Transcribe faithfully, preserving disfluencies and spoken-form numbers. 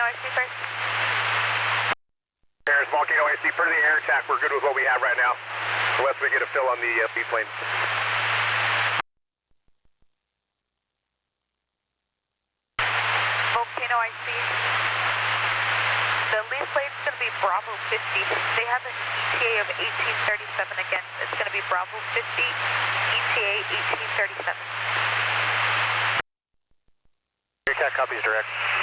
I C first. There's Volcano I C. Per the air attack, we're good with what we have right now. Unless we get a fill on the uh, B plane. Volcano I C. The lead plane's going to be Bravo fifty. They have an E T A of eighteen thirty-seven again. It's going to be Bravo fifty, E T A eighteen thirty-seven. Air attack copies direct.